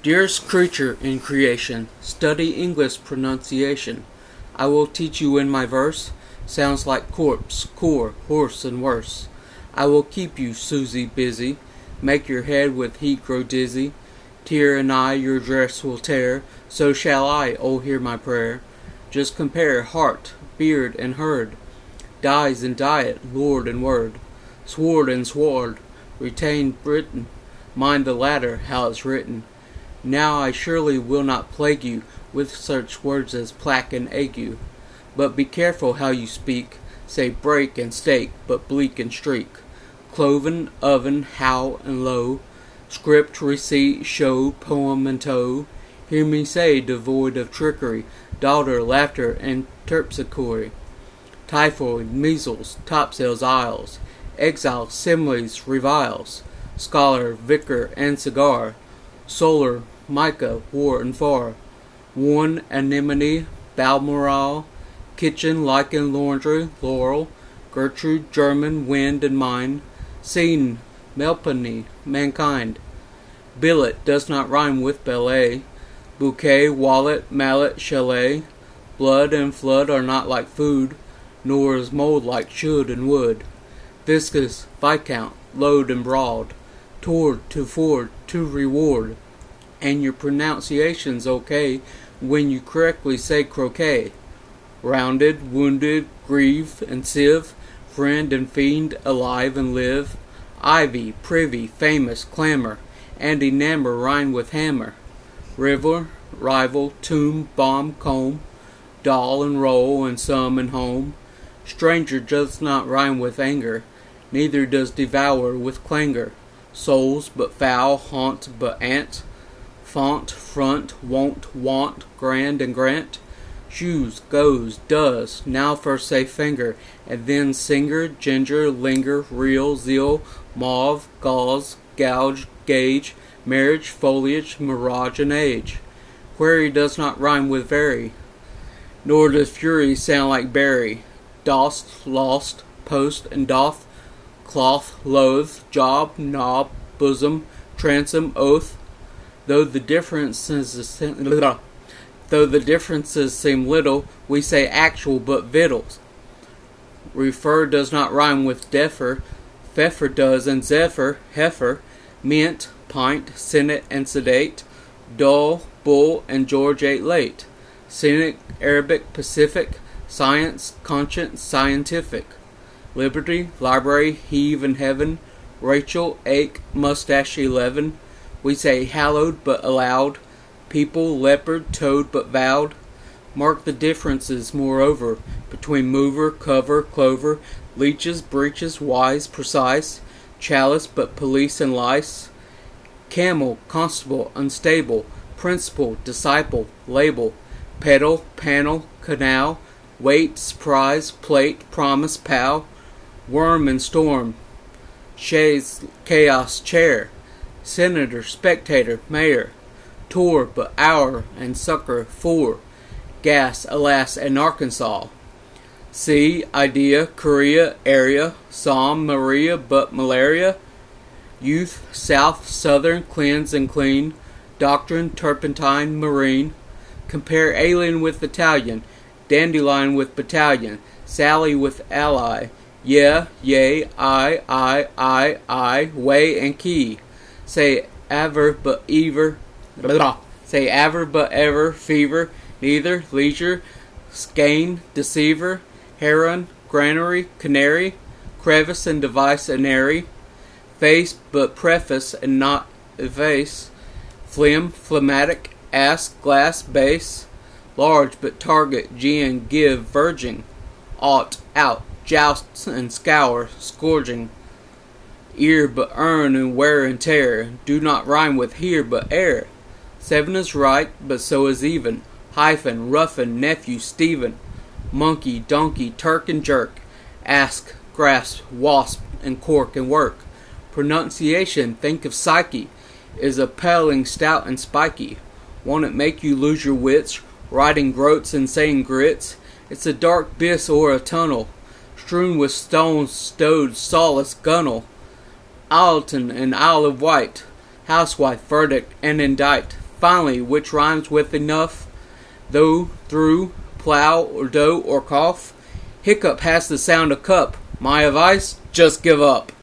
Dearest creature in creation, study English pronunciation. I will teach you in my verse, sounds like corpse, core, horse, and worse. I will keep you, Susie, busy, make your head with heat grow dizzy. Tear and eye your dress will tear, so shall I, oh hear my prayer. Just compare heart, beard, and herd, dies and diet, lord and word, sword and sword, retained Britain, mind the latter, how it's written. Now I surely will not plague you with such words as plaque and ague. But be careful how you speak, say break and stake, but bleak and streak. Cloven, oven, how and low, script, receipt, show, poem, and toe. Hear me say, devoid of trickery, daughter, laughter, and terpsichore. Typhoid, measles, topsails, isles, exile, similes, reviles, scholar, vicar, and cigar, solar, mica, war, and far, one anemone, Balmoral, kitchen, lichen, laundry, laurel, Gertrude, German, wind, and mine, scene, Melpomene, mankind. Billet does not rhyme with ballet, bouquet, wallet, mallet, chalet. Blood and flood are not like food, nor is mold like should and would. Viscous, viscount, load and broad, toward, to ford, to reward. And your pronunciation's okay when you correctly say croquet. Rounded, wounded, grieve, and sieve, friend and fiend, alive and live. Ivy, privy, famous, clamor, and enamor rhyme with hammer. River, rival, tomb, bomb, comb, doll and roll, and sum and home. Stranger does not rhyme with anger, neither does devour with clangor. Souls but foul, haunt but ant, font, front, wont, want, grand and grant. Shoes, goes, does, now first say finger, and then singer, ginger, linger, real, zeal, mauve, gauze, gouge, gauge, marriage, foliage, mirage, and age. Query does not rhyme with very, nor does fury sound like bury. Dost, lost, post, and doth, cloth, loathe, job, knob, bosom, transom, oath. Though the differences seem little, we say actual but victuals. Refer does not rhyme with defer, pfeffer does, and zephyr, heifer, mint, pint, senate, and sedate, dull, bull, and George ate late, scenic, Arabic, Pacific, science, conscience, scientific, liberty, library, heave, and heaven, Rachel, ache, mustache, 11. We say hallowed but allowed, people, leopard, toad but vowed. Mark the differences, moreover, between mover, cover, clover, leeches, breeches, wise, precise, chalice but police and lice. Camel, constable, unstable, principal, disciple, label, pedal, panel, canal, wait, surprise, plate, promise, pal, worm and storm, chaise, chaos, chair, senator, spectator, mayor, tour but hour and succor, for, gas, alas, and Arkansas. Sea, idea, Korea, area, psalm, Maria but malaria, youth, south, southern, cleanse and clean, doctrine, turpentine, marine. Compare alien with Italian, dandelion with battalion, Sally with ally, yeah, yea, I, way and key. Say aver but ever, say aver but ever, fever, neither, leisure, skein, deceiver, heron, granary, canary, crevice and device and airy, face but preface and not efface, phlegm, phlegmatic, ask, glass, base, large but target, gin, give, virgin, ought, out, joust and scour, scourging, ear but earn and wear and tear, do not rhyme with here but air. 7 is right, but so is even, hyphen, roughen, nephew, Stephen, monkey, donkey, Turk and jerk, ask, grasp, wasp, and cork and work. Pronunciation, think of Psyche, is appalling, stout, and spiky. Won't it make you lose your wits, writing groats and saying grits? It's a dark abyss or a tunnel, strewn with stones, stowed, solace, gunnel. Ileton and Isle of Wight, housewife, verdict, and indict, Finally, which rhymes with enough? Though, through, plow, or dough, or cough. Hiccup has the sound of cup. My advice? Just give up.